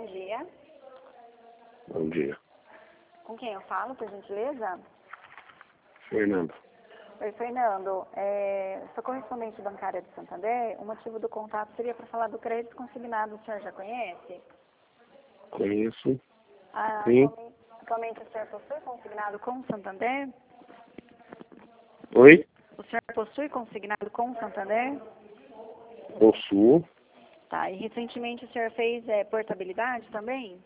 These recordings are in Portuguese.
dia. Bom dia. Com quem eu falo, por gentileza? Fernando. Oi, Fernando. Sou correspondente bancária de Santander. O motivo do contato seria para falar do crédito consignado. O senhor já conhece? Conheço. Sim. Sim. Atualmente o senhor possui consignado com o Santander? Oi? O senhor possui consignado com o Santander? Possuo. Tá. E recentemente o senhor fez portabilidade também?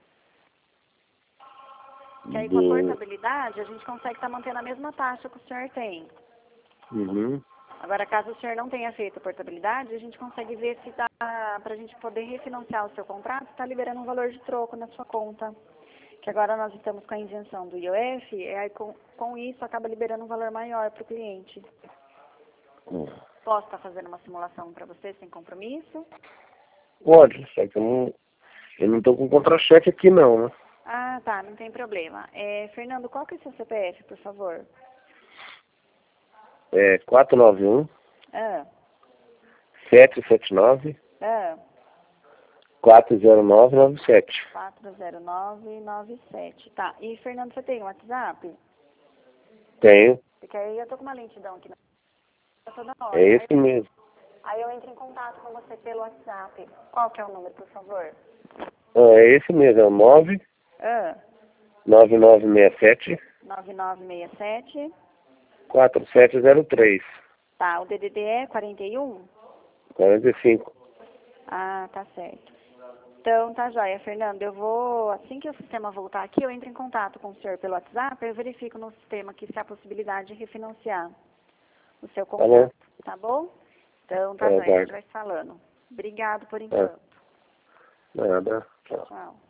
Que aí com a portabilidade a gente consegue estar mantendo a mesma taxa que o senhor tem. Uhum. Agora, caso o senhor não tenha feito a portabilidade, a gente consegue ver se dá para a gente poder refinanciar o seu contrato, está liberando um valor de troco na sua conta. Que agora nós estamos com a isenção do IOF, e aí com isso acaba liberando um valor maior para o cliente. Posso estar fazendo uma simulação para você sem compromisso? Pode, só que eu não tô com contra-cheque aqui não, né? Ah, tá, não tem problema. Fernando, qual que é o seu CPF, por favor? É 491 Ah, 779 ah, 40997. 40997. Tá, e Fernando, você tem um WhatsApp? Tenho. Porque aí eu tô com uma lentidão aqui na toda hora. É esse mesmo. Aí eu entro em contato com você pelo WhatsApp. Qual que é o número, por favor? É esse mesmo, é o 9 Ah, 9967 9967. 4703 Tá, o DDD é 41? 45. Ah, tá certo. Então, tá joia, Fernando. Eu vou, assim que o sistema voltar aqui, eu entro em contato com o senhor pelo WhatsApp, eu verifico no sistema aqui se há possibilidade de refinanciar o seu contrato, tá bom? Então, tá joia, a gente vai falando. Obrigado por enquanto. Nada. Tchau. Tchau.